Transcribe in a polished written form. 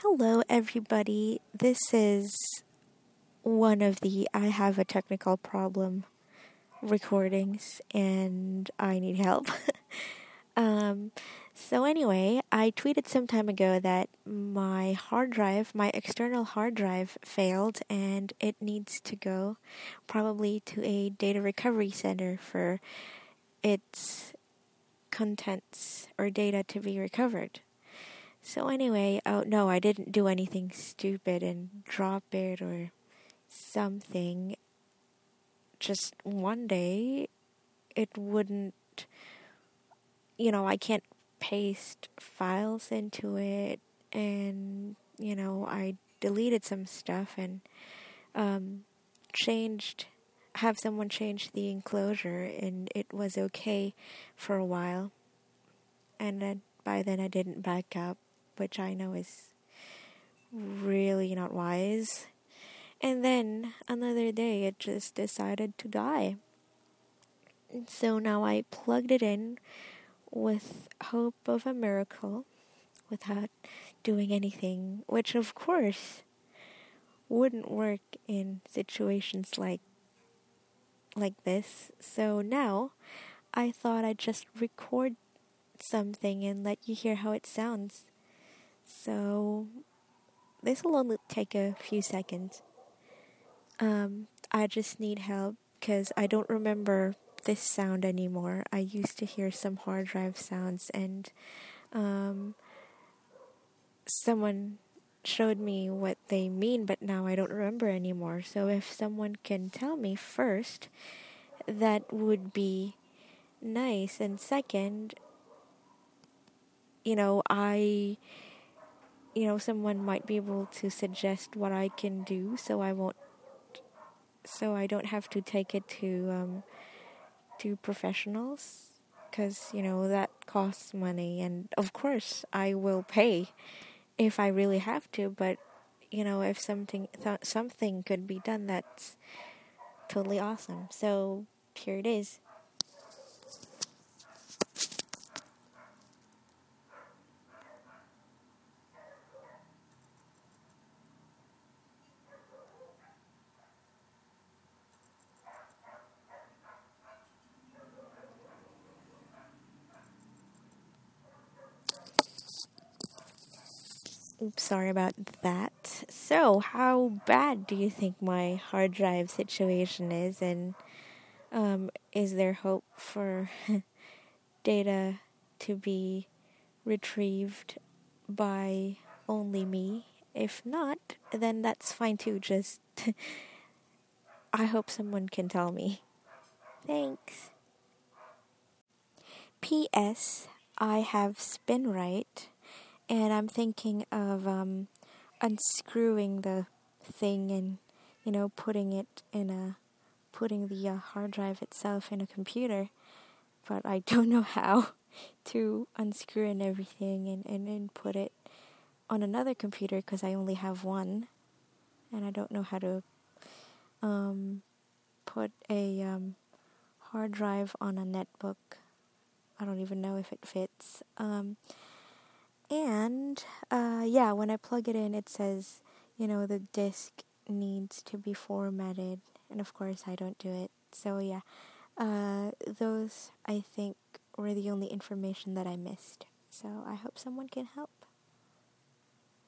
Hello, everybody. This is one of the I have a technical problem recordings and I need help. um, anyway, I tweeted some time ago that my external hard drive failed and it needs to go probably to a data recovery center for its contents or data to be recovered. So anyway, oh no, I didn't do anything stupid and drop it or something. Just one day, it wouldn't, I can't paste files into it, and, I deleted some stuff and changed, have someone change the enclosure, and it was okay for a while. And then by then I didn't back up, which I know is really not wise. And then another day it just decided to die. And so now I plugged it in with hope of a miracle without doing anything, which of course wouldn't work in situations like this. So now I thought I'd just record something and let you hear how it sounds. So this will only take a few seconds. I just need help because I don't remember this sound anymore. I used to hear some hard drive sounds, and someone showed me what they mean, but now I don't remember anymore. So if someone can tell me first, that would be nice. And second, someone might be able to suggest what I can do, so I don't have to take it to professionals, because that costs money, and of course I will pay if I really have to. But if something could be done, that's totally awesome. So here it is. Oops, sorry about that. So, how bad do you think my hard drive situation is, and is there hope for data to be retrieved by only me? If not, then that's fine too. Just I hope someone can tell me. Thanks. P.S. I have SpinRite, and I'm thinking of unscrewing the thing and putting the hard drive itself in a computer, but I don't know how to unscrew and everything and put it on another computer because I only have one, and I don't know how to put a hard drive on a netbook. I don't even know if it fits. When I plug it in, it says, the disk needs to be formatted, and of course I don't do it. So yeah, those I think were the only information that I missed. So I hope someone can help.